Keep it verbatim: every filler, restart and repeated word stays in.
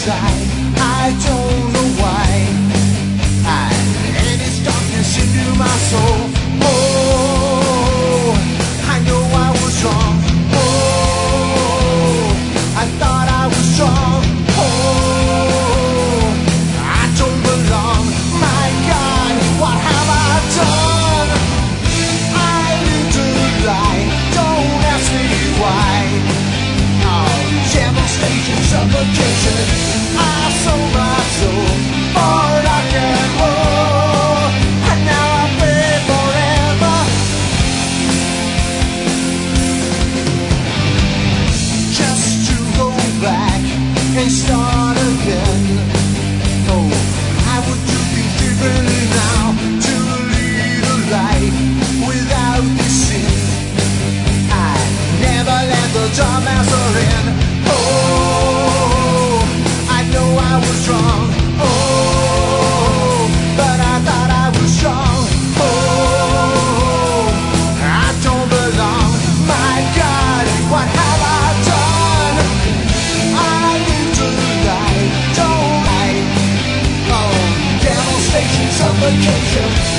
inside, I don't know why. I let this darkness into my soul. Oh, I know I was wrong. Oh, I thought I was strong. Oh, I don't belong. My God, what have I done? I lived a lie. Don't ask me why. Oh, devastation, suffocation. I sold my soul for rock and roll, and now I pay forever. Just to go back and start again. Oh, I would do things differently now, to lead a life without this sin. I never let the dark master in. Oh, I know I was wrong. Oh, but I thought I was strong. Oh, I don't belong. My God, what have I done? I lived a lie, don't I? Oh, devastation, suffocation.